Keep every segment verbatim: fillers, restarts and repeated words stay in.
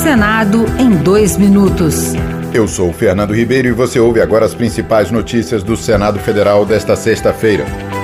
Senado em dois minutos. Eu sou o Fernando Ribeiro e você ouve agora as principais notícias do Senado Federal desta sexta-feira.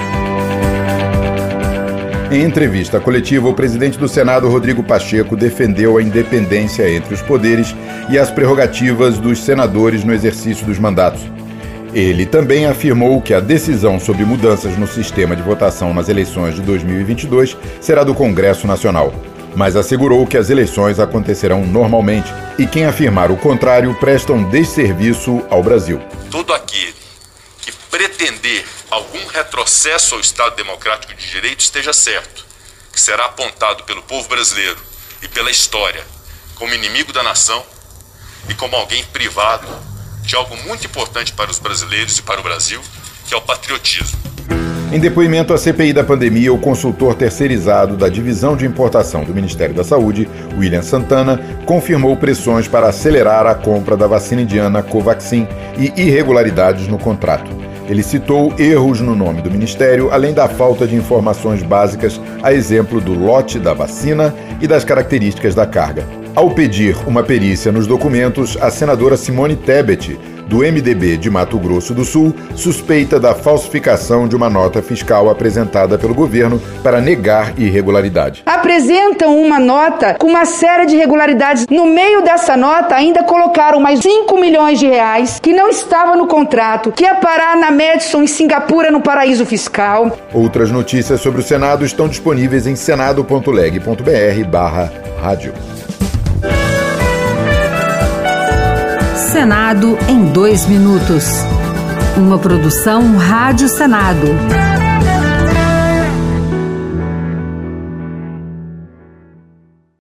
Em entrevista coletiva, o presidente do Senado, Rodrigo Pacheco, defendeu a independência entre os poderes e as prerrogativas dos senadores no exercício dos mandatos. Ele também afirmou que a decisão sobre mudanças no sistema de votação nas eleições de dois mil e vinte e dois será do Congresso Nacional, mas assegurou que as eleições acontecerão normalmente e quem afirmar o contrário presta um desserviço ao Brasil. Todo aquele que pretender algum retrocesso ao Estado Democrático de Direito esteja certo, que será apontado pelo povo brasileiro e pela história como inimigo da nação e como alguém privado de algo muito importante para os brasileiros e para o Brasil, que é o patriotismo. Em depoimento à C P I da pandemia, o consultor terceirizado da Divisão de Importação do Ministério da Saúde, William Santana, confirmou pressões para acelerar a compra da vacina indiana Covaxin e irregularidades no contrato. Ele citou erros no nome do Ministério, além da falta de informações básicas, a exemplo do lote da vacina e das características da carga. Ao pedir uma perícia nos documentos, a senadora Simone Tebet, do M D B de Mato Grosso do Sul, suspeita da falsificação de uma nota fiscal apresentada pelo governo para negar irregularidade. Apresentam uma nota com uma série de irregularidades. No meio dessa nota, ainda colocaram mais cinco milhões de reais que não estava no contrato, que ia parar na Madison, em Singapura, no paraíso fiscal. Outras notícias sobre o Senado estão disponíveis em senado ponto leg ponto br barra rádio. Senado em dois minutos. Uma produção Rádio Senado.